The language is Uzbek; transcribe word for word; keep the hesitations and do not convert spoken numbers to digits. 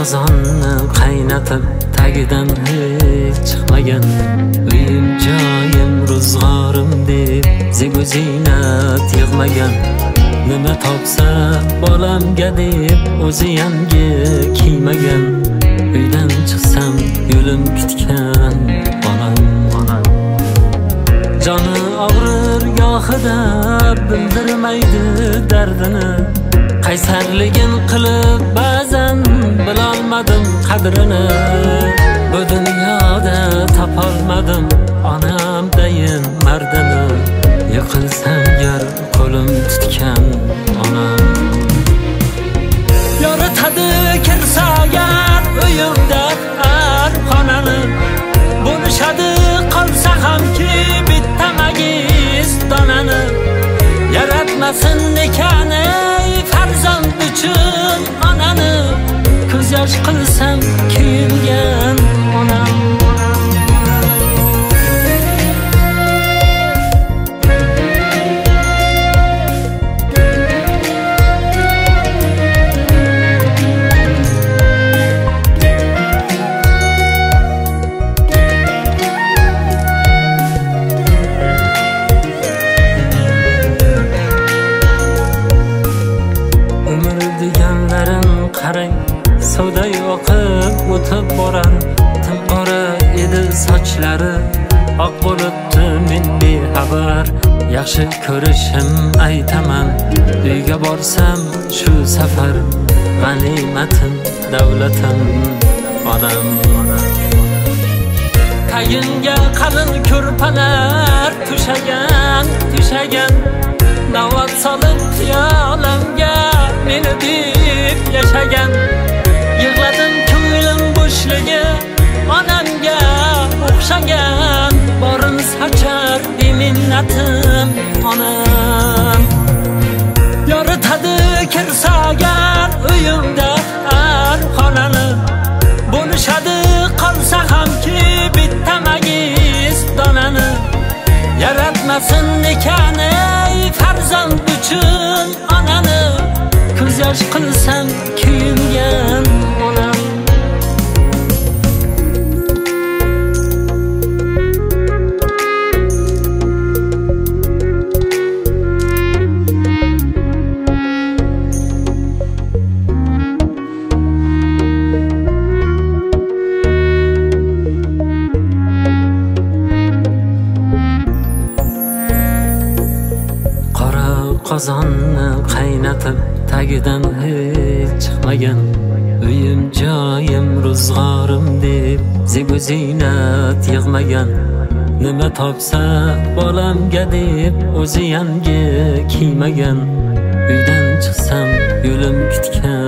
qozonni qaynatib tagidan hech chiqmagan, uyim joyim ro'zg'orim deb zegu ziynat yig'magan, nima topsa bolamga deb o'zi yangi kiymagan, uydan chiqsam yo'lim kutgan onam. Joni og'rir gohida bildirmaydi dardini, qaysarligin qilib ba'zan bilolmadim qadrini. Bu dunyoda topolmadim onamdayin mardini, yiqilsam gar qo'lim tutgan onam. Yoritadi kirsa agar uyimda har xonani, bo'lishadi qolsa hamki bitta magiz donani. Yaratmasin ekani farzand uchun onani, ko'z yosh qilsam kuyilgan onam. Qarang, suvday oqib o'tib borar, timqora edi sochlari, oq bo'libdi men bexabar. Yaxshi ko'rishim aytaman, uyga borsam shu safar, g'animatim davlatim onam. Tayinga qalin ko'rpalar tushagan, tushagan, davat solib xiyolamga meni deb yashagan. Yig'ladim ko'nglim bo'shligi onamga o'xshagan, borim sochar beminnatim onam. Yoritadi kirsa agar uyimda har xonani, bo'lishadi qolsa hamki bitta magiz donani. Yaratmasin ekani farzand uchun onani, ko'z yosh qilsam kuyingan onam. Qora qozonni qaynatib tagidan hech chiqmagan, uyim joyim ro'zg'orim deb zegu ziynat yig'magan, nima topsa bolamga deb o'zi yangi kiymagan, uydan chiqsam yo'lim kutgan